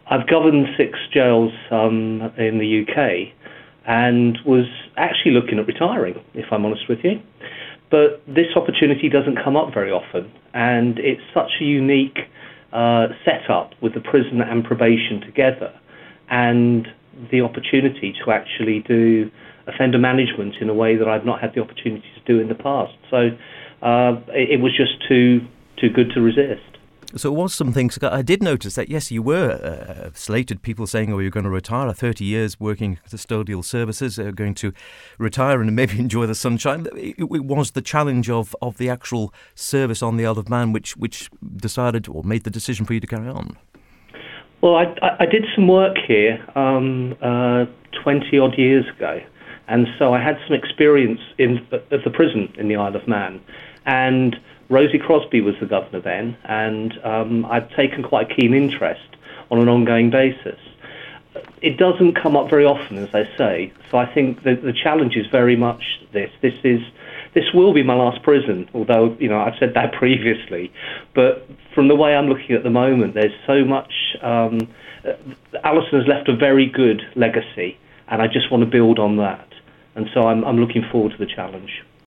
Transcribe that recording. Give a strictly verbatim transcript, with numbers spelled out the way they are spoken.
I've governed six jails um, in the U K and was actually looking at retiring, if I'm honest with you. But this opportunity doesn't come up very often, and it's such a unique uh, setup with the prison and probation together, and the opportunity to actually do offender management in a way that I've not had the opportunity to do in the past. So uh, it, it was just too too good to resist. So it was some things. I did notice that, yes, you were uh, slated, people saying, oh, you're going to retire, thirty years working custodial services, uh, going to retire and maybe enjoy the sunshine. It, it was the challenge of, of the actual service on the Isle of Man which, which decided or made the decision for you to carry on. Well, I, I did some work here um, uh, twenty odd years ago, and so I had some experience in at the prison in the Isle of Man, and Rosie Crosby was the governor then, and um, I've taken quite a keen interest on an ongoing basis. It doesn't come up very often, as I say, so I think that the challenge is very much this. This is this will be my last prison, although, you know, I've said that previously. But from the way I'm looking at the moment, there's so much. Um, Alison has left a very good legacy, and I just want to build on that. And so I'm, I'm looking forward to the challenge.